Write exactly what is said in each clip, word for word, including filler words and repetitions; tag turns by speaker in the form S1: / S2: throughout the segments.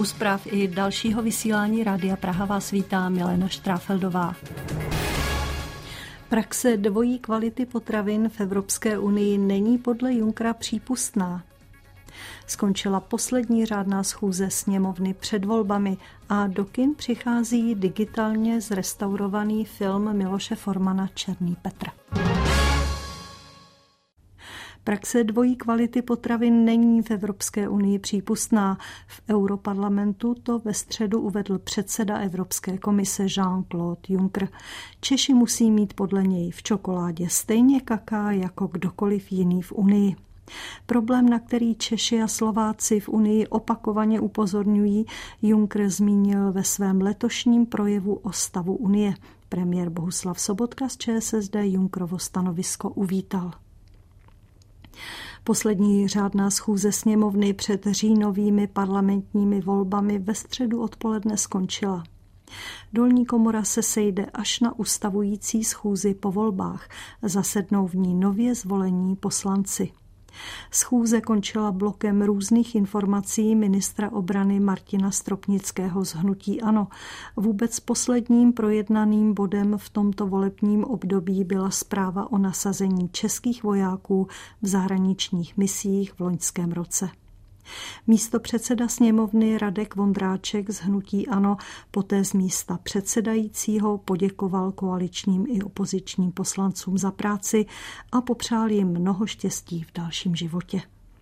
S1: U zpráv i dalšího vysílání Rádia Praha vás vítá Milena Štráfeldová. Praxe dvojí kvality potravin v Evropské unii není podle Junckera přípustná. Skončila poslední řádná schůze sněmovny před volbami a do kin přichází digitálně zrestaurovaný film Miloše Formana Černý Petr. Praxe dvojí kvality potravin není v Evropské unii přípustná. V Europarlamentu to ve středu uvedl předseda Evropské komise Jean-Claude Juncker. Češi musí mít podle něj v čokoládě stejně kaká jako kdokoliv jiný v Unii. Problém, na který Češi a Slováci v Unii opakovaně upozorňují, Juncker zmínil ve svém letošním projevu o stavu Unie. Premiér Bohuslav Sobotka z ČSSD Junckerovo stanovisko uvítal. Poslední řádná schůze sněmovny před říjnovými parlamentními volbami ve středu odpoledne skončila. Dolní komora se sejde až na ustavující schůzi po volbách. Zasednou v ní nově zvolení poslanci. Schůze končila blokem různých informací ministra obrany Martina Stropnického z hnutí ANO. Vůbec posledním projednaným bodem v tomto volebním období byla zpráva o nasazení českých vojáků v zahraničních misích v loňském roce. Místopředseda sněmovny Radek Vondráček z hnutí ANO poté z místa předsedajícího poděkoval koaličním i opozičním poslancům za práci a popřál jim mnoho štěstí v dalším životě.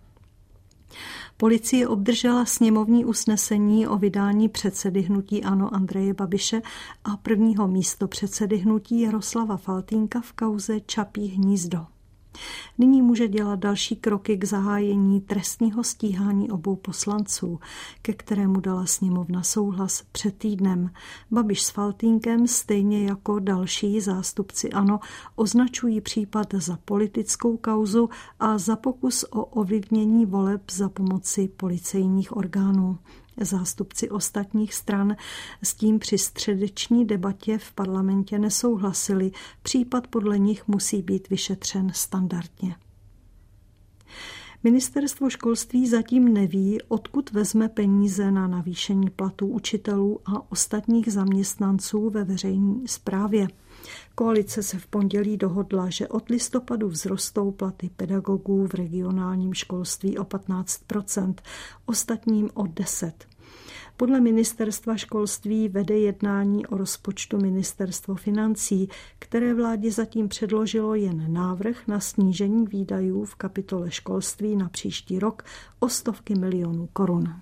S1: Policie obdržela sněmovní usnesení o vydání předsedy hnutí ANO Andreje Babiše a prvního místopředsedy hnutí Jaroslava Faltýnka v kauze Čapí hnízdo. Nyní může dělat další kroky k zahájení trestního stíhání obou poslanců, ke kterému dala sněmovna souhlas před týdnem. Babiš s Faltýnkem, stejně jako další zástupci ANO, označují případ za politickou kauzu a za pokus o ovlivnění voleb za pomoci policejních orgánů. Zástupci ostatních stran s tím při středeční debatě v parlamentě nesouhlasili. Případ podle nich musí být vyšetřen standardně. Ministerstvo školství zatím neví, odkud vezme peníze na navýšení platů učitelů a ostatních zaměstnanců ve veřejné správě. Koalice se v pondělí dohodla, že od listopadu vzrostou platy pedagogů v regionálním školství o patnáct procent, ostatním o deset procent. Podle ministerstva školství vede jednání o rozpočtu ministerstvo financí, které vládě zatím předložilo jen návrh na snížení výdajů v kapitole školství na příští rok o stovky milionů korun.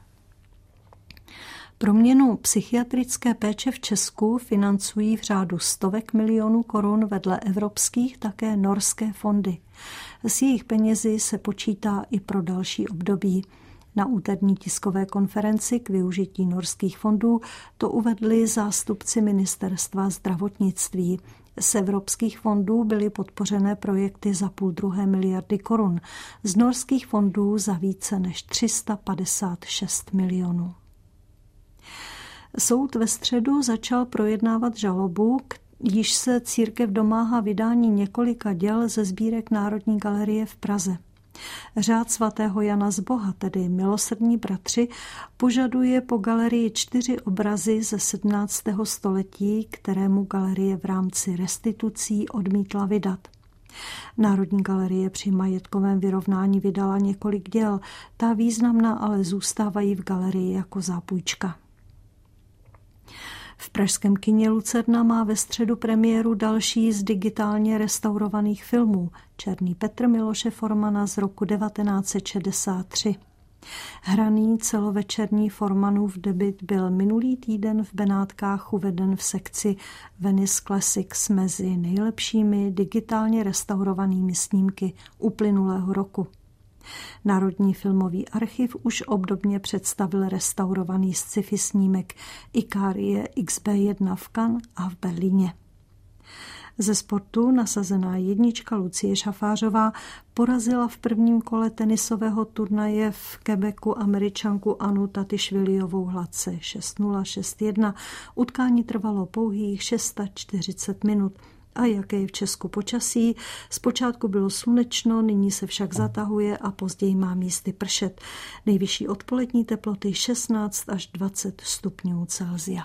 S1: Proměnu psychiatrické péče v Česku financují v řádu stovek milionů korun vedle evropských také norské fondy. S jejich penězi se počítá i pro další období. Na úterní tiskové konferenci k využití norských fondů to uvedli zástupci ministerstva zdravotnictví. Z evropských fondů byly podpořené projekty za půl druhé miliardy korun, z norských fondů za více než tři sta padesát šest milionů. Soud ve středu začal projednávat žalobu, již se církev domáhá vydání několika děl ze sbírek Národní galerie v Praze. Řád svatého Jana z Boha, tedy Milosrdní bratři, požaduje po galerii čtyři obrazy ze sedmnáctého století, kterému galerie v rámci restitucí odmítla vydat. Národní galerie při majetkovém vyrovnání vydala několik děl, ta významná ale zůstávají v galerii jako zápůjčka. V pražském kině Lucerna má ve středu premiéru další z digitálně restaurovaných filmů Černý Petr Miloše Formana z roku devatenáct set šedesát tři. Hraný celovečerní Formanův debut byl minulý týden v Benátkách uveden v sekci Venice Classics mezi nejlepšími digitálně restaurovanými snímky uplynulého roku. Národní filmový archiv už obdobně představil restaurovaný sci-fi snímek Ikarie X B jedna v Cannes a v Berlíně. Ze sportu nasazená jednička Lucie Šafářová porazila v prvním kole tenisového turnaje v Quebecu Američanku Anu Tatišviliovou hladce šest nula šest jedna. Utkání trvalo pouhých čtyřicet šest minut. A jaké je v Česku počasí? Zpočátku bylo slunečno, nyní se však zatahuje a později má místy pršet. Nejvyšší odpolední teploty šestnáct až dvacet stupňů Celsia.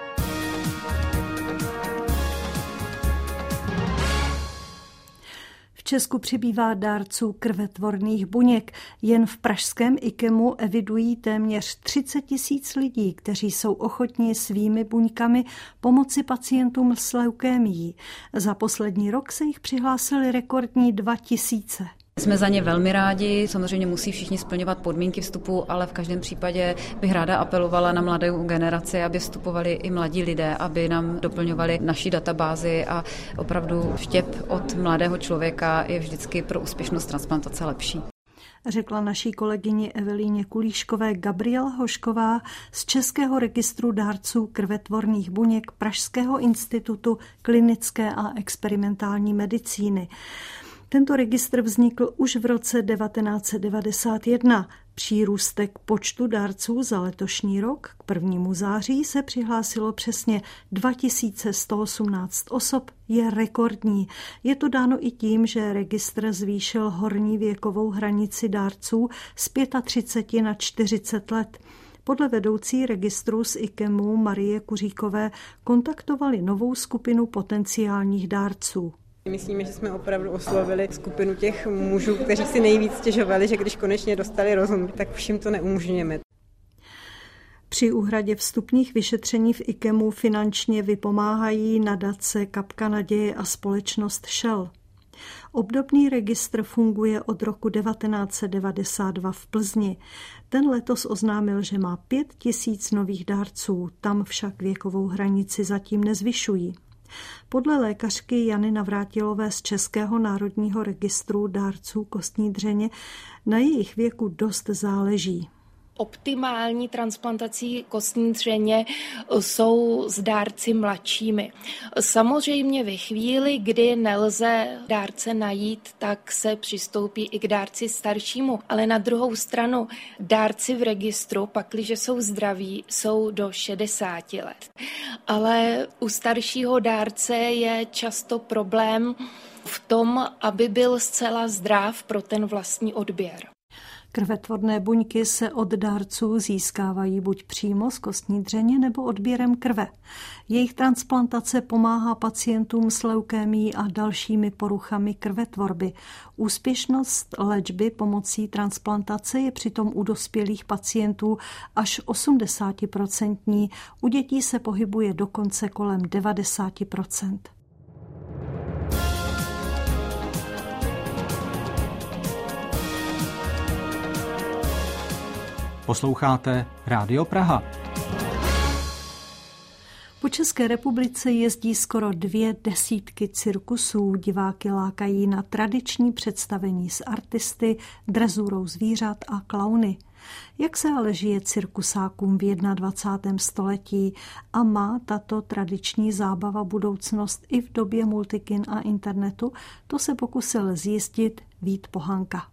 S1: V Česku přibývá dárců krvetvorných buněk. Jen v pražském IKEMu evidují téměř třicet tisíc lidí, kteří jsou ochotní svými buňkami pomoci pacientům s leukémií. Za poslední rok se jich přihlásili rekordní dva tisíce.
S2: Jsme za ně velmi rádi, samozřejmě musí všichni splňovat podmínky vstupu, ale v každém případě bych ráda apelovala na mladou generaci, aby vstupovali i mladí lidé, aby nám doplňovali naši databázi a opravdu štěp od mladého člověka je vždycky pro úspěšnost transplantace lepší.
S1: Řekla naší kolegyni Evelíně Kulíškové Gabriela Hošková z Českého registru dárců krvetvorných buněk Pražského institutu klinické a experimentální medicíny. Tento registr vznikl už v roce devatenáct set devadesát jedna. Přírůstek počtu dárců za letošní rok k prvnímu září se přihlásilo přesně dva tisíce sto osmnáct osob, je rekordní. Je to dáno i tím, že registr zvýšil horní věkovou hranici dárců z třicet pět na čtyřicet let. Podle vedoucí registru z IKEMu Marie Kuříkové kontaktovali novou skupinu potenciálních dárců.
S3: Myslíme, že jsme opravdu oslovili skupinu těch mužů, kteří si nejvíc stěžovali, že když konečně dostali rozum, tak všim to neumožňujeme.
S1: Při úhradě vstupních vyšetření v IKEMu finančně vypomáhají nadace Kapka naděje a společnost Shell. Obdobný registr funguje od roku devatenáct set devadesát dva v Plzni. Ten letos oznámil, že má pět tisíc nových dárců, tam však věkovou hranici zatím nezvyšují. Podle lékařky Jany Navrátilové z Českého národního registru dárců kostní dřeně na jejich věku dost záleží.
S4: Optimální transplantací kostní dřeně jsou s dárci mladšími. Samozřejmě ve chvíli, kdy nelze dárce najít, tak se přistoupí i k dárci staršímu. Ale na druhou stranu dárci v registru, pakliže jsou zdraví, jsou do šedesáti let. Ale u staršího dárce je často problém v tom, aby byl zcela zdrav pro ten vlastní odběr.
S1: Krvetvorné buňky se od dárců získávají buď přímo z kostní dřeně nebo odběrem krve. Jejich transplantace pomáhá pacientům s leukémií a dalšími poruchami krvetvorby. Úspěšnost léčby pomocí transplantace je přitom u dospělých pacientů až osmdesát procent, u dětí se pohybuje dokonce kolem devadesát procent.
S5: Posloucháte Rádio Praha.
S1: Po České republice jezdí skoro dvě desítky cirkusů. Diváky lákají na tradiční představení s artisty, drezurou zvířat a klauny. Jak se ale žije cirkusákům v dvacátém prvním století a má tato tradiční zábava budoucnost i v době multikin a internetu, to se pokusil zjistit Vít Pohanka.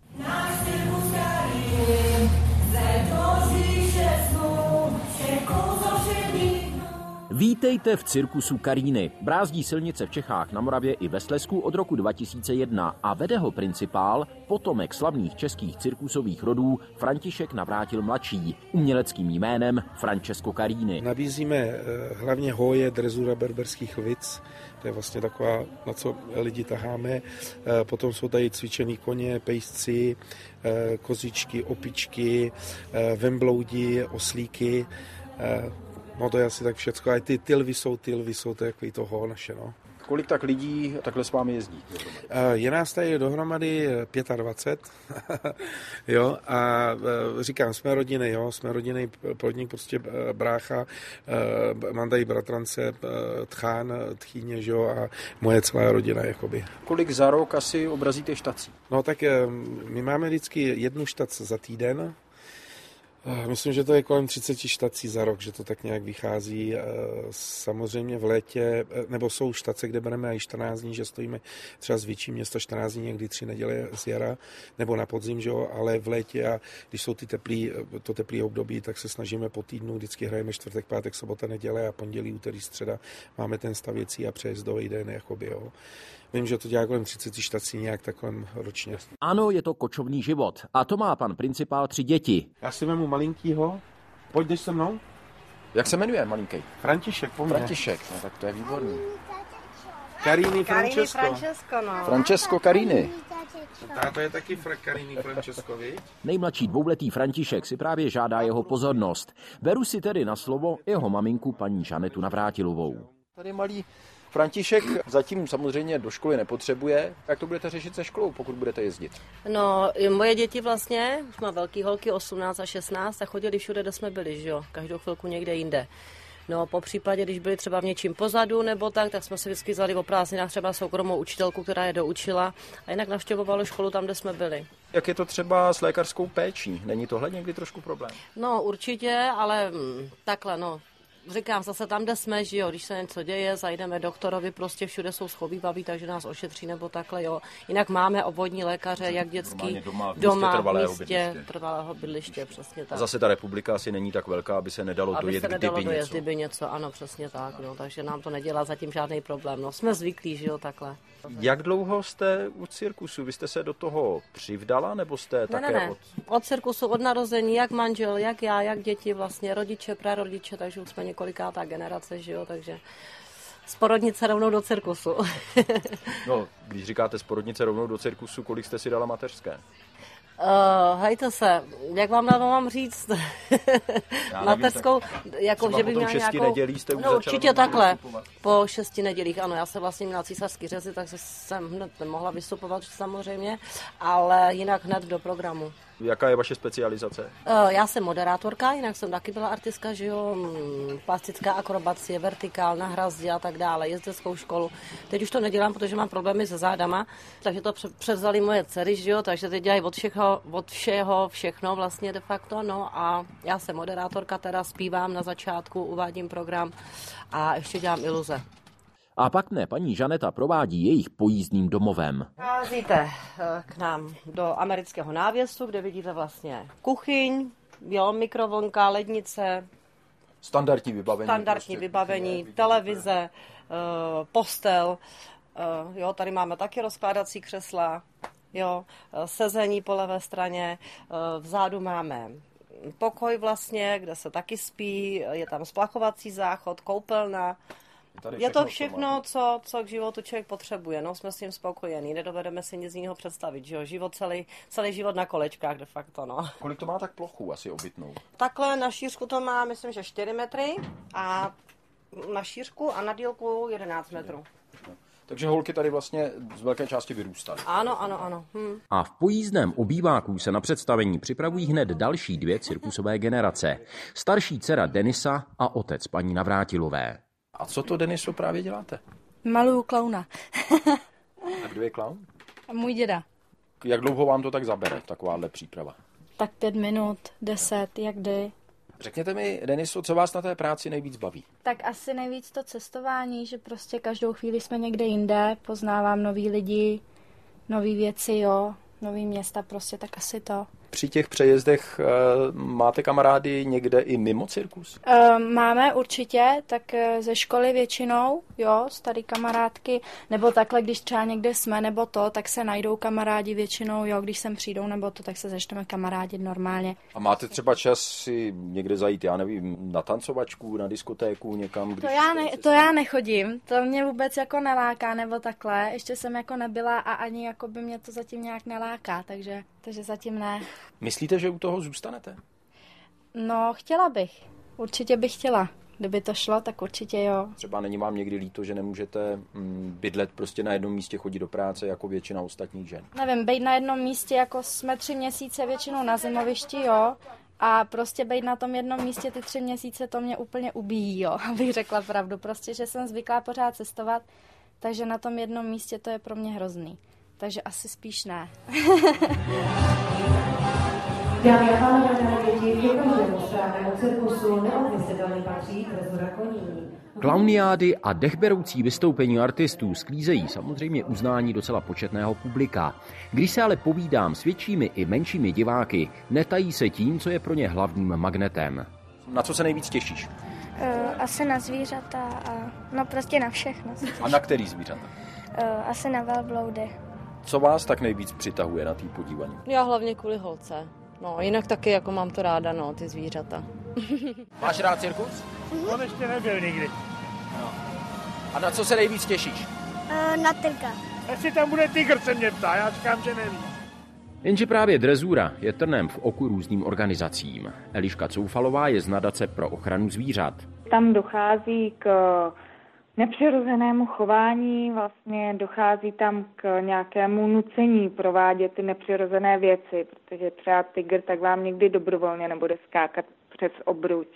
S6: Vítejte v cirkusu Karíny. Brázdí silnice v Čechách, na Moravě i ve Slezsku od roku dva tisíce jedna a vede ho principál, potomek slavných českých cirkusových rodů František Navrátil mladší, uměleckým jménem Francesco Carini.
S7: Nabízíme hlavně hoje, drezura berberských lic, to je vlastně taková, na co lidi taháme. Potom jsou tady cvičený koně, pejsci, kozičky, opičky, vembloudi, oslíky. No to je asi tak všecko, ale ty, ty lvy jsou, ty lvy jsou to takový toho naše, no.
S8: Kolik tak lidí takhle s vámi jezdí?
S7: Je nás tady dohromady dvacet pět, jo, a říkám, jsme rodiny, jo, jsme rodinný podnik, prostě brácha, mám tady bratrance, tchán, tchýně, jo, a moje celá rodina, jakoby.
S8: Kolik za rok asi obrazíte štací?
S7: No tak my máme vždycky jednu štac za týden, Myslím, že to je kolem třicet štací za rok, že to tak nějak vychází. Samozřejmě v létě, nebo jsou štace, kde bereme i čtrnáct dní, že stojíme třeba zvětší město čtrnáct dní, někdy tři neděle z jara, nebo na podzim, že jo, ale v létě, a když jsou ty teplý, to teplý období, tak se snažíme po týdnu, vždycky hrajeme čtvrtek, pátek, sobota, neděle a pondělí, úterý, středa máme ten stavěcí a přejezdový den, jakoby, jo. Vím, že to dělá kolem třicet štací nějak takovém ročně.
S6: Ano, je to kočovný život. A to má pan principál tři děti.
S7: Já si vemu malinkýho. Pojď, jdeš se mnou?
S8: Jak se jmenuje malinký?
S7: František, po mně.
S8: František, no tak to je výborný.
S7: Carini Francesco.
S3: Francesco, no.
S8: Francesco Carini.
S7: Táto je taky fra Carini Francesco, viď?
S6: Nejmladší dvouletý František si právě žádá jeho pozornost. Beru si tedy na slovo jeho maminku paní Žanetu Navrátilovou.
S8: Tady malý František zatím samozřejmě do školy nepotřebuje. Jak to budete řešit se školou, pokud budete jezdit?
S9: No, moje děti vlastně, už má velký holky, osmnáct a šestnáct, a chodili všude, kde jsme byli, že jo, každou chvilku někde jinde. No, po případě, když byli třeba v něčím pozadu nebo tak, tak jsme si vždycky vzali o prázdninách třeba soukromou učitelku, která je doučila, a jinak navštěvovali školu tam, kde jsme byli.
S8: Jak je to třeba s lékařskou péčí? Není tohle někdy trošku problém?
S9: No, určitě, ale hm, takhle, no. Říkám, zase tam, kde jsme, že jo, když se něco děje, zajdeme doktorovi, prostě všude jsou schovývaví, takže nás ošetří nebo takhle, jo. Jinak máme obvodní lékaře, jak dětský,
S8: doma, v
S9: doma,
S8: trvalého
S9: v místě
S8: bydliště.
S9: trvalého bydliště, přesně tak.
S8: A zase ta republika asi není tak velká, aby se nedalo
S9: aby
S8: dojet,
S9: se nedalo
S8: kdyby
S9: dojet,
S8: něco.
S9: kdyby něco, ano, přesně tak, no, takže nám to nedělá zatím žádný problém, no, jsme zvyklí, že jo, takhle.
S8: Jak dlouho jste u cirkusu? Vy jste se do toho přivdala, nebo jste
S9: Ne,
S8: také
S9: ne, ne.
S8: od...
S9: Od cirkusu, od narození, jak manžel, jak já, jak děti, vlastně rodiče, prarodiče, takže už jsme několikátá generace, že jo, takže z porodnice rovnou do cirkusu.
S8: No, když říkáte z porodnice rovnou do cirkusu, kolik jste si dala mateřské?
S9: Uh, hejte se, jak vám na to mám říct? Mateřskou, jako že by měla nějakou...
S8: nedělí jste už
S9: no, určitě
S8: začala
S9: takhle.
S8: vystupovat.
S9: Po šesti nedělích, ano, já jsem vlastně měla císařský řezy, takže jsem hned nemohla vystupovat samozřejmě, ale jinak hned do programu.
S8: Jaká je vaše specializace?
S9: Uh, já jsem moderátorka, jinak jsem taky byla artistka, že jo, mm, plastická akrobacie, vertikál, na hrazdě a tak dále, jezdeckou školu. Teď už to nedělám, protože mám problémy se zádama, takže to převzali moje dcery, že jo, takže teď dělají od všeho, od všeho všechno vlastně de facto, no a já jsem moderátorka, teda zpívám na začátku, uvádím program a ještě dělám iluze.
S6: A pak ne, paní Žaneta provádí jejich pojízdným domovem.
S9: Vázíte k nám do amerického návěsu, kde vidíte vlastně kuchyň, jo, mikrovlnka, lednice,
S8: Standardní vybavení.
S9: standardní
S8: prostě,
S9: vybavení,
S8: kuchyně,
S9: televize, postel, jo, tady máme taky rozkládací křesla, jo, sezení po levé straně, vzadu máme pokoj vlastně, kde se taky spí, je tam splachovací záchod, koupelna.
S8: Tady
S9: Je to
S8: všechno,
S9: všechno, co, co k životu člověk potřebuje. No, jsme s tím spokojení, nedovedeme si nic jiného představit. Že jo? Život celý, celý život na kolečkách de facto. No.
S8: Kolik to má tak plochu asi obytnou?
S9: Takhle na šířku to má, myslím, že čtyři metry a na šířku a na dílku jedenáct metrů.
S8: Takže holky tady vlastně z velké části vyrůstaly.
S9: Ano, ano, ano. Hm.
S6: A v pojízdném obýváku se na představení připravují hned další dvě cirkusové generace. Starší dcera Denisa a otec paní Navrátilové.
S8: A co to, Deniso, právě děláte?
S10: Maluju klauna.
S8: A kdo je klaun?
S10: Můj děda.
S8: Jak dlouho vám to tak zabere, takováhle příprava?
S10: Tak pět minut, deset, jak kdy.
S8: Řekněte mi, Deniso, co vás na té práci nejvíc baví?
S10: Tak asi nejvíc to cestování, že prostě každou chvíli jsme někde jinde, poznávám nový lidi, nový věci, jo, nový města, prostě tak asi to.
S8: Při těch přejezdech e, máte kamarády někde i mimo cirkus?
S10: E, máme určitě, tak ze školy většinou, jo, starý kamarádky, nebo takhle, když třeba někde jsme, nebo to, tak se najdou kamarádi většinou, jo, když sem přijdou, nebo to, tak se začneme kamarádit normálně.
S8: A máte třeba čas si někde zajít, já nevím, na tancovačku, na diskotéku, někam?
S10: To já, ne, to já nechodím, to mě vůbec jako neláká, nebo takhle, ještě jsem jako nebyla a ani jako by mě to zatím nějak neláká, takže, takže zatím ne.
S8: Myslíte, že u toho zůstanete?
S10: No, chtěla bych. Určitě bych chtěla. Kdyby to šlo, tak určitě jo.
S8: Třeba není vám někdy líto, že nemůžete bydlet prostě na jednom místě, chodit do práce jako většina ostatních žen?
S10: Nevím, být na jednom místě, jako jsme tři měsíce většinou na zimovišti, jo. A prostě být na tom jednom místě ty tři měsíce, to mě úplně ubíjí, jo. Abych řekla pravdu. Prostě, že jsem zvyklá pořád cestovat, takže na tom jednom místě to je pro mě hrozný. Takže asi spíš ne.
S11: Dámy a pánové, milé děti, ke každému správnému cirkusu neodmyslitelně patří drezura koní.
S6: Klauniády a dechberoucí vystoupení artistů sklízejí samozřejmě uznání docela početného publika. Když se ale povídám s většími i menšími diváky, netají se tím, co je pro ně hlavním magnetem.
S8: Na co se nejvíc těšíš?
S12: Uh, asi na zvířata a no prostě na všechno.
S8: A na který zvířata?
S12: Uh, asi na velbloudy.
S8: Co vás tak nejvíc přitahuje na tý podívání?
S9: Já hlavně kvůli holce. No, jinak taky jako mám to ráda, no, ty zvířata.
S8: Máš rád cirkus?
S13: On ještě nebyl nikdy.
S8: No. A na co se nejvíc těšíš?
S12: Uh, na tygra.
S13: Jestli tam bude tygr, se mě ptá, já říkám, že nevím.
S6: Jenže právě drezura je trnem v oku různým organizacím. Eliška Coufalová je z nadace pro ochranu zvířat.
S14: Tam dochází k nepřirozenému chování, vlastně dochází tam k nějakému nucení provádět ty nepřirozené věci, protože třeba tygr tak vám někdy dobrovolně nebude skákat přes obruč.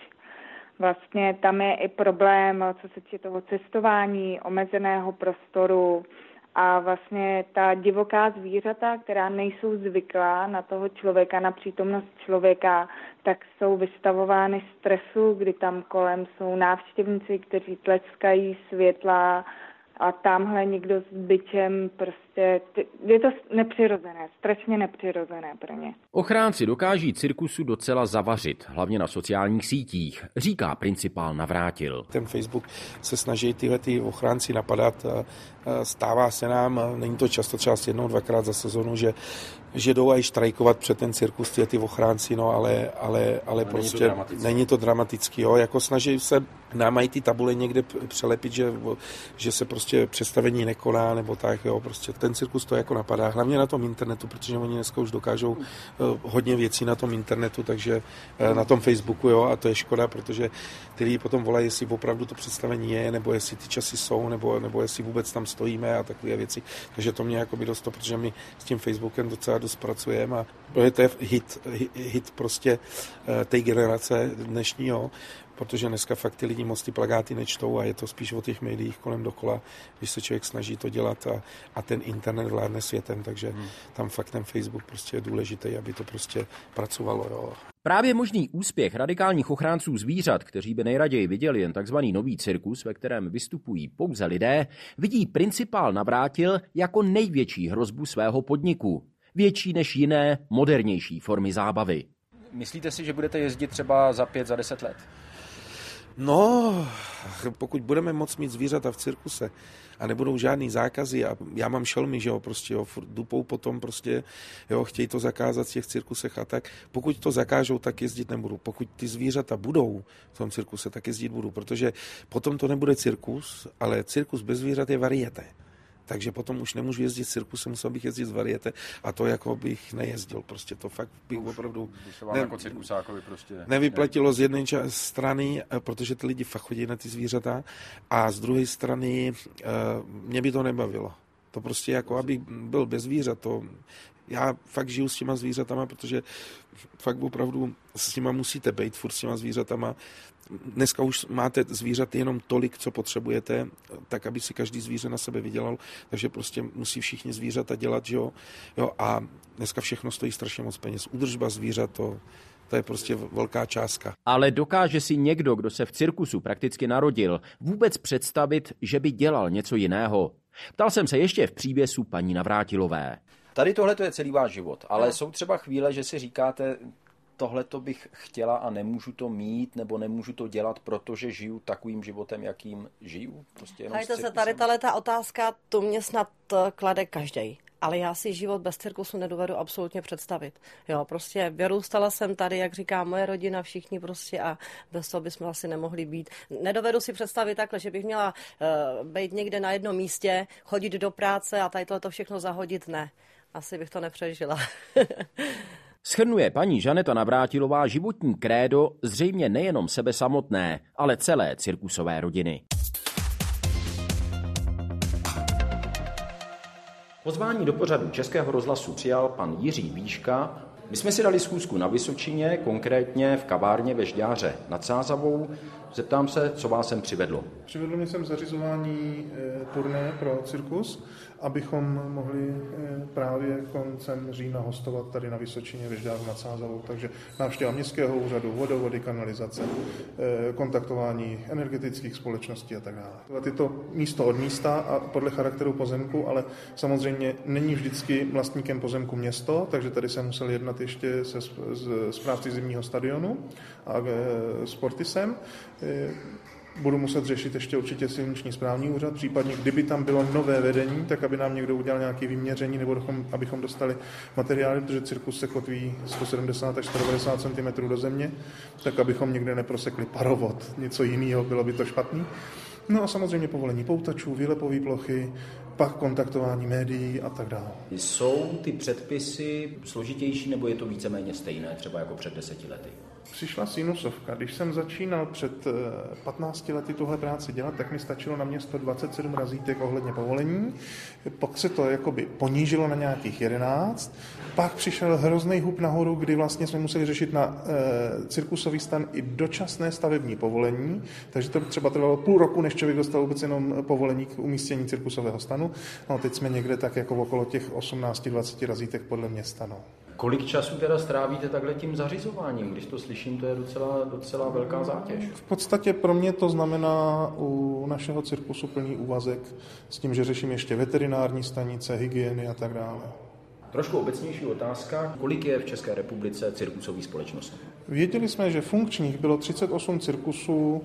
S14: Vlastně tam je i problém, co se týče toho cestování, omezeného prostoru a vlastně ta divoká zvířata, která nejsou zvyklá na toho člověka, na přítomnost člověka, tak jsou vystavovány stresu, kdy tam kolem jsou návštěvníci, kteří tleskají světla a tamhle někdo s bičem, prostě je to nepřirozené, strašně nepřirozené pro ně.
S6: Ochránci dokáží cirkusu docela zavařit, hlavně na sociálních sítích, říká principál Navrátil.
S7: Ten Facebook se snaží tyhle ty ochránci napadat. Stává se nám, není to často, třeba jednou, dvakrát za sezonu, že, že jdou aj štrajkovat před ten cirkus ty, ty ochránci, no ale, ale, ale prostě
S8: není to,
S7: není to dramatický. Jo. Jako snaží se nám mají ty tabule někde přelepit, že, že se prostě představení nekoná, nebo tak, jo, prostě ten cirkus to jako napadá, hlavně na tom internetu, protože oni dneska už dokážou uh, hodně věcí na tom internetu, takže uh, na tom Facebooku, jo, a to je škoda, protože ty lidi potom volají, jestli opravdu to představení je, nebo jestli ty časy jsou, nebo, nebo jestli vůbec tam stojíme a takové věci, takže to mě jako by dost to, protože my s tím Facebookem docela dost pracujeme a to je hit, hit, hit prostě uh, té generace dnešního, protože dneska fakt ty lidi moc ty plakáty nečtou a je to spíš o těch médiích kolem dokola, když se člověk snaží to dělat a, a ten internet vládne světem, takže hmm. tam fakt ten Facebook prostě je důležitý, aby to prostě pracovalo. Jo.
S6: Právě možný úspěch radikálních ochránců zvířat, kteří by nejraději viděli jen takzvaný nový cirkus, ve kterém vystupují pouze lidé, vidí principál Navrátil jako největší hrozbu svého podniku. Větší než jiné, modernější formy zábavy.
S8: Myslíte si, že budete jezdit třeba za pět, za deset let?
S7: No, pokud budeme moct mít zvířata v cirkuse a nebudou žádný zákazy a já mám šelmy, že jo, prostě jo, dupou potom prostě, jo, chtějí to zakázat v těch cirkusech a tak, pokud to zakážou, tak jezdit nebudu. Pokud ty zvířata budou v tom cirkuse, tak jezdit budu, protože potom to nebude cirkus, ale cirkus bez zvířat je varieté. Takže potom už nemůžu jezdit cirkusem, musel bych jezdit z variete a to jako bych nejezdil. Prostě to fakt bych už, opravdu
S8: ne, jako cirkusákovi prostě
S7: nevyplatilo ne. Z jedné strany, protože ty lidi fakt chodí na ty zvířata a z druhé strany mě by to nebavilo. To prostě jako, abych byl bez zvířat, to já fakt žiju s těma zvířatama, protože fakt opravdu s nima musíte být furt s těma zvířatama. Dneska už máte zvířat jenom tolik, co potřebujete, tak aby si každý zvíře na sebe vydělal, takže prostě musí všichni zvířata dělat, že jo? Jo, a dneska všechno stojí strašně moc peněz. Údržba zvířat, to, to je prostě velká částka.
S6: Ale dokáže si někdo, kdo se v cirkusu prakticky narodil, vůbec představit, že by dělal něco jiného? Ptal jsem se ještě v příběsu paní Navrátilové.
S8: Tady tohle to je celý váš život, ale no. Jsou třeba chvíle, že si říkáte, tohle to bych chtěla a nemůžu to mít, nebo nemůžu to dělat, protože žiju takovým životem, jakým žiju. Prostě jenom
S9: Hejte se, tady tato otázka, to mě snad klade každej. Ale já si život bez cirkusu nedovedu absolutně představit. Jo, prostě vyrůstala jsem tady, jak říká moje rodina, všichni prostě a bez toho bychom asi nemohli být. Nedovedu si představit takhle, že bych měla uh, být někde na jednom místě, chodit do práce a tady tohle všechno zahodit, ne. Asi bych to nepřežila.
S6: Shrnuje paní Žaneta Navrátilová životní krédo zřejmě nejenom sebe samotné, ale celé cirkusové rodiny. Pozvání do pořadu Českého rozhlasu přijal pan Jiří Výška. My jsme si dali schůzku na Vysočině, konkrétně v kavárně ve Žďáře nad Sázavou. Zeptám se, co vás sem přivedlo.
S15: Přivedlo mě sem zařizování e, turné pro cirkus abychom mohli právě koncem října hostovat tady na Vysočině ve Žďáru nad Sázavou. Takže návštěva městského úřadu, vodovody, kanalizace, kontaktování energetických společností a tak dále. Je to místo od místa a podle charakteru pozemku, ale samozřejmě není vždycky vlastníkem pozemku město, takže tady se musel jednat ještě se správci zimního stadionu a Sportisem. Budu muset řešit ještě určitě silniční správní úřad, případně kdyby tam bylo nové vedení, tak aby nám někdo udělal nějaké vyměření, nebo abychom dostali materiály, protože cirkus se kotví sto sedmdesát až sto devadesát centimetrů do země, tak abychom někde neprosekli parovod, něco jiného, bylo by to špatný. No a samozřejmě povolení poutačů, výlepové plochy, pak kontaktování médií a tak dále.
S8: Jsou ty předpisy složitější, nebo je to víceméně stejné, třeba jako před deseti lety?
S15: Přišla sinusovka. Když jsem začínal před patnácti lety tuhle práci dělat, tak mi stačilo na město dvacet sedm razítek ohledně povolení. Pak se to jakoby ponížilo na nějakých jedenáct. Pak přišel hrozný hub nahoru, kdy vlastně jsme museli řešit na e, cirkusový stan i dočasné stavební povolení. Takže to třeba trvalo půl roku, než člověk dostal vůbec jenom povolení k umístění cirkusového stanu. No teď jsme někde tak jako okolo těch osmnáct dvacet razítek podle města. No.
S8: Kolik času teda strávíte takhle tím zařizováním? Když to slyším, to je docela, docela velká zátěž.
S15: V podstatě pro mě to znamená u našeho cirkusu plný úvazek s tím, že řeším ještě veterinární stanice, hygieny a tak dále.
S8: Trošku obecnější otázka. Kolik je v České republice cirkusových společností?
S15: Věděli jsme, že funkčních bylo třicet osm cirkusů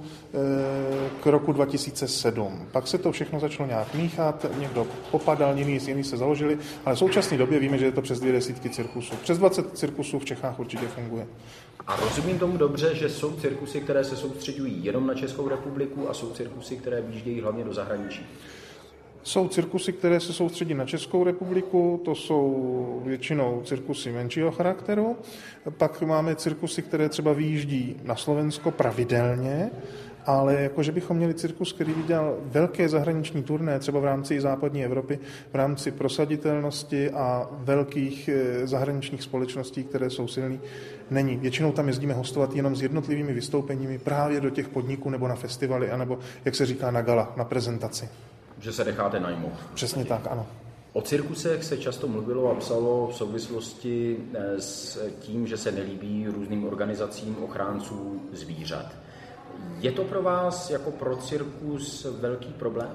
S15: k roku dva tisíce sedm. Pak se to všechno začalo nějak míchat, někdo popadal, jiný, jiný se založili, ale v současné době víme, že je to přes dvě desítky cirkusů. Přes dvacet cirkusů v Čechách určitě funguje.
S8: A rozumím tomu dobře, že jsou cirkusy, které se soustředují jenom na Českou republiku a jsou cirkusy, které vyjíždějí hlavně do zahraničí?
S15: Jsou cirkusy, které se soustředí na Českou republiku, to jsou většinou cirkusy menšího charakteru. Pak máme cirkusy, které třeba vyjíždí na Slovensko pravidelně, ale jakože bychom měli cirkus, který by dělal velké zahraniční turné, třeba v rámci západní Evropy, v rámci prosaditelnosti a velkých zahraničních společností, které jsou silný, není. Většinou tam jezdíme hostovat jenom s jednotlivými vystoupeními právě do těch podniků nebo na festivaly, anebo, jak se říká, na gala, na prezentaci.
S8: Že se necháte najmout.
S15: Přesně tak, ano.
S8: O cirkusech se často mluvilo a psalo v souvislosti s tím, že se nelíbí různým organizacím ochránců zvířat. Je to pro vás jako pro cirkus velký problém?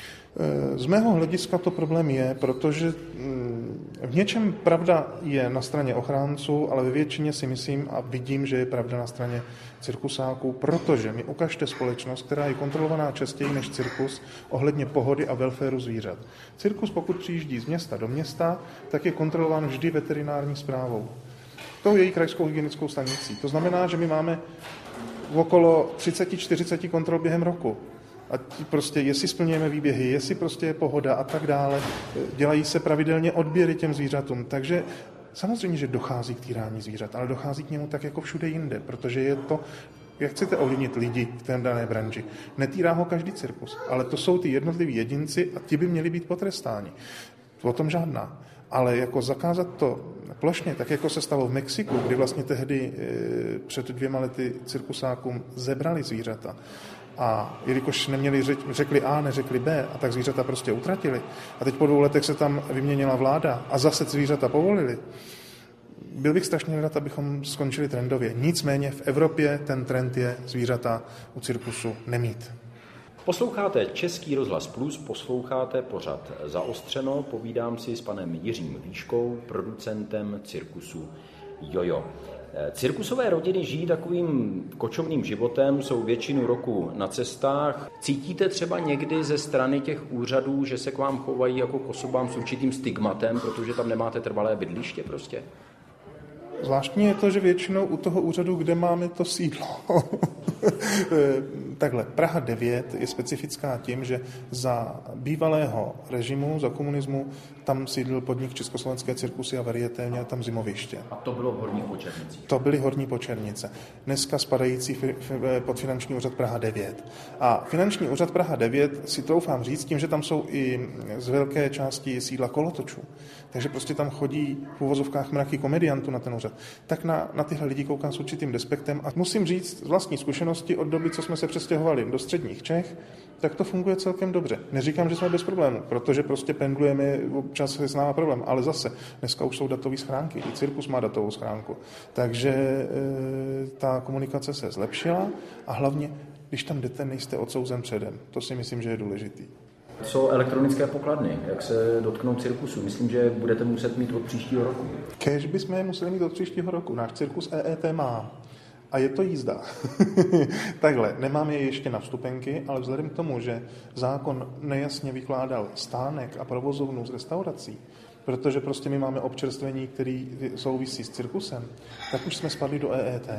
S15: Z mého hlediska to problém je, protože v něčem pravda je na straně ochránců, ale ve většině si myslím a vidím, že je pravda na straně cirkusáků, protože mi ukažte společnost, která je kontrolovaná častěji než cirkus ohledně pohody a welfareu zvířat. Cirkus, pokud přijíždí z města do města, tak je kontrolován vždy veterinární správou. Tou její krajskou hygienickou stanicí. To znamená, že my máme okolo třicet čtyřicet kontrol během roku. A prostě, jestli splňujeme výběhy, jestli prostě je pohoda a tak dále, dělají se pravidelně odběry těm zvířatům. Takže samozřejmě, že dochází k týrání zvířat, ale dochází k němu tak jako všude jinde, protože je to, jak chcete ovlivnit lidi v té dané branži. Netýrá ho každý cirkus, ale to jsou ty jednotliví jedinci a ti by měli být potrestáni. O tom žádná. Ale jako zakázat to plošně, tak jako se stalo v Mexiku, kdy vlastně tehdy e, před dvěma lety cirkusákům zebrali zvířata. A jelikož neměli, řekli A, neřekli B, a tak zvířata prostě utratili. A teď po dvou letech se tam vyměnila vláda a zase zvířata povolili. Byl bych strašně rád, abychom skončili trendově. Nicméně v Evropě ten trend je zvířata u cirkusu nemít.
S8: Posloucháte Český rozhlas Plus, posloucháte pořad Zaostřeno, povídám si s panem Jiřím Výškou, producentem cirkusu Jojo. Cirkusové rodiny žijí takovým kočovným životem, jsou většinu roku na cestách. Cítíte třeba někdy ze strany těch úřadů, že se k vám chovají jako k osobám s určitým stigmatem, protože tam nemáte trvalé bydliště prostě?
S15: Zvláštní je to, že většinou u toho úřadu, kde máme to sídlo. Takhle, Praha devět je specifická tím, že za bývalého režimu, za komunismu, tam sídlil podnik Československé cirkusy a varieté, měl tam zimoviště.
S8: A to bylo v Horních Počernicích?
S15: To byly Horní Počernice. Dneska spadající pod finanční úřad Praha devět. A finanční úřad Praha devět si troufám říct tím, že tam jsou i z velké části sídla kolotočů. Takže prostě tam chodí v uvozovkách mraky komediantů na ten úřad. Tak na, na tyhle lidi koukám s určitým despektem a musím říct z vlastní zkušenosti od doby, co jsme se přes přestěhovali do středních Čech, tak to funguje celkem dobře. Neříkám, že jsme bez problémů, protože prostě pendlujeme, občas je s náma problém, ale zase, dneska už jsou datové schránky, i Cirkus má datovou schránku, takže e, ta komunikace se zlepšila a hlavně, když tam jdete, nejste odsouzen předem. To si myslím, že je důležitý.
S8: Co elektronické pokladny? Jak se dotknou cirkusu? Myslím, že budete muset mít od příštího roku.
S15: Kéž bychom je museli mít od příštího roku. Náš cirkus E E T má. A je to jízda. Takhle, nemáme je ještě na vstupenky, ale vzhledem k tomu, že zákon nejasně vykládal stánek a provozovnu z restaurací, protože prostě my máme občerstvení, které souvisí s cirkusem, tak už jsme spadli do E E T.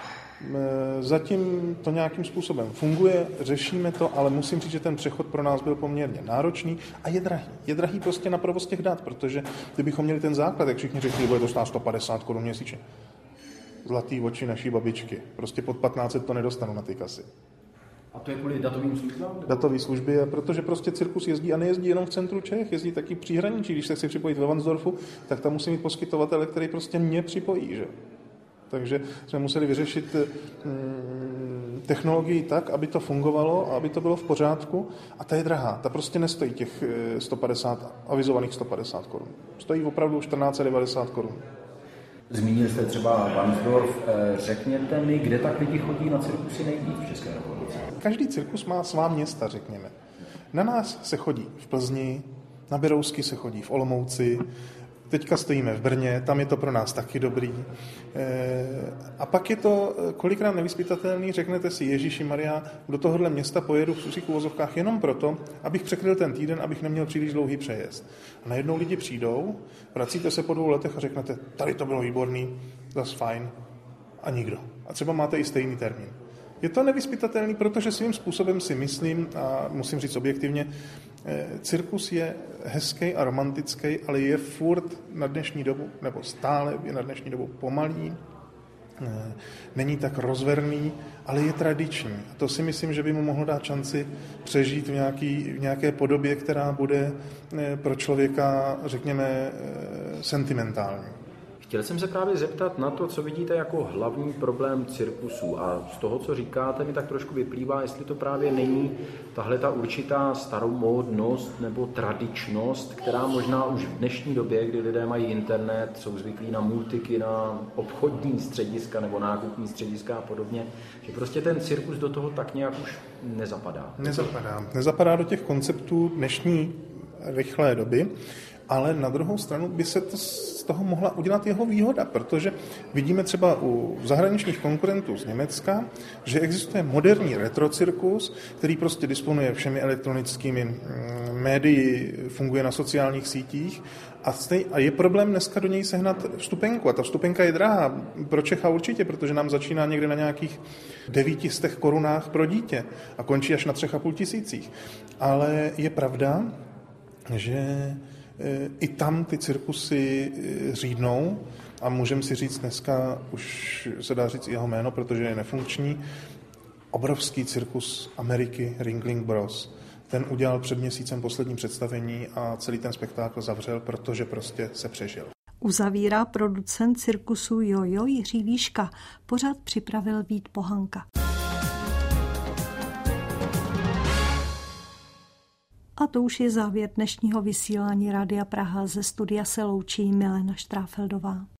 S15: Zatím to nějakým způsobem funguje, řešíme to, ale musím říct, že ten přechod pro nás byl poměrně náročný a je drahý. Je drahý prostě na provoz těch dat, protože kdybychom měli ten základ, jak všichni řekli, bude to stát sto padesát korun měsíčně. Zlatý oči naší babičky. Prostě pod patnáct set to nedostanu na ty kasy.
S8: A to je kvůli datovým službám?
S15: Datové služby, protože prostě cirkus jezdí a nejezdí jenom v centru Čech, jezdí taky v příhraničí. Když se chci připojit ve Vansdorfu, tak tam musí mít poskytovatele, který prostě mě připojí, že? Takže jsme museli vyřešit mm, technologii tak, aby to fungovalo a aby to bylo v pořádku. A ta je drahá. Ta prostě nestojí těch sto padesát, avizovaných sto padesát korun. Stojí opravdu čtrnáct set devadesát korun.
S8: Zmínili jste třeba Varnsdorf. Řekněte mi, kde tak lidi chodí na cirkusy nejvíc v České republice?
S15: Každý cirkus má svá města, řekněme. Na nás se chodí v Plzni, na Berousky se chodí v Olomouci, teďka stojíme v Brně, tam je to pro nás taky dobrý. A pak je to kolikrát nevyzpytatelný, řeknete si, Ježíši Maria, do tohohle města pojedu v susích uvozovkách jenom proto, abych překryl ten týden, abych neměl příliš dlouhý přejezd. A najednou lidi přijdou, vracíte se po dvou letech a řeknete, tady to bylo výborný, zas fajn, a nikdo. A třeba máte i stejný termín. Je to nevyzpytatelný, protože svým způsobem si myslím, a musím říct objektivně, cirkus je hezký a romantický, ale je furt na dnešní dobu, nebo stále je na dnešní dobu pomalý, není tak rozverný, ale je tradiční. A to si myslím, že by mu mohlo dát šanci přežít v, nějaký, v nějaké podobě, která bude pro člověka, řekněme, sentimentální.
S8: Chtěl jsem se právě zeptat na to, co vidíte jako hlavní problém cirkusu, a z toho, co říkáte, mi tak trošku vyplývá, jestli to právě není tahle ta určitá staromódnost nebo tradičnost, která možná už v dnešní době, kdy lidé mají internet, jsou zvyklí na multiky, na obchodní střediska nebo nákupní střediska a podobně, že prostě ten cirkus do toho tak nějak už nezapadá.
S15: Nezapadá. Nezapadá do těch konceptů dnešní rychlé doby. Ale na druhou stranu by se to z toho mohla udělat jeho výhoda, protože vidíme třeba u zahraničních konkurentů z Německa, že existuje moderní retrocirkus, který prostě disponuje všemi elektronickými médii, funguje na sociálních sítích a, stej, a je problém dneska do něj sehnat vstupenku. A ta vstupenka je drahá, pro Čecha určitě, protože nám začíná někde na nějakých devítistech korunách pro dítě a končí až na třech a půl tisících. Ale je pravda, že i tam ty cirkusy řídnou a můžeme si říct dneska, už se dá říct jeho jméno, protože je nefunkční, obrovský cirkus Ameriky Ringling Bros. Ten udělal před měsícem poslední představení a celý ten spektákl zavřel, protože prostě se přežil.
S1: Uzavírá producent cirkusu Jojo Jiří Výška. Pořad připravil Vít Pohanka. A to už je závěr dnešního vysílání Rádia Praha. Ze studia se loučí Milena Štráfeldová.